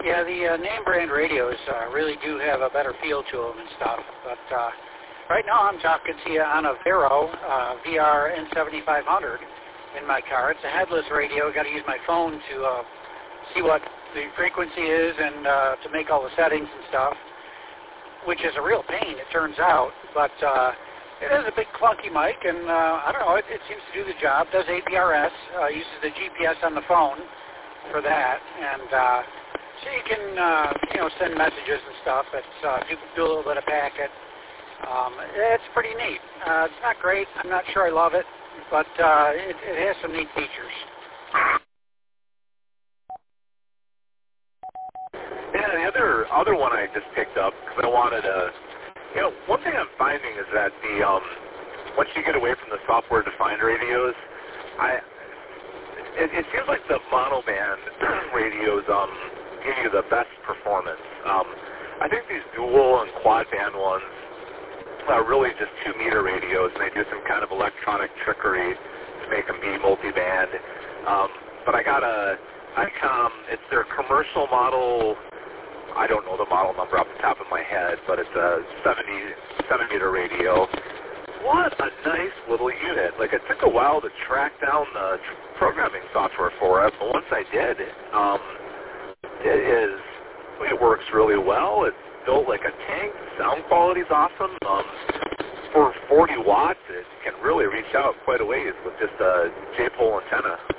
Yeah, the name brand radios really do have a better feel to them and stuff. But right now I'm talking to you on a Vero VR N7500 in my car. It's a headless radio. I've got to use my phone to see what the frequency is and to make all the settings and stuff, which is a real pain, it turns out. But it has a big clunky mic, and I don't know, it seems to do the job. Does APRS, uses the GPS on the phone for that, and so you can, send messages and stuff. It's do a little bit of packet. It's pretty neat. It's not great. I'm not sure I love it, but it has some neat features. Yeah, the other one I just picked up because I wanted to, one thing I'm finding is that once you get away from the software-defined radios, it seems like the monoband radios give you the best performance. I think these dual and quad band ones are really just 2-meter radios, and they do some kind of electronic trickery to make them be multi-band. But I got a ICOM, it's their commercial model. I don't know the model number off the top of my head, but it's a 7-meter radio. What a nice little unit. Like, it took a while to track down the programming software for it, but once I did, it works really well. It's built like a tank. The sound quality's awesome. For 40 watts, it can really reach out quite a ways with just a J-pole antenna.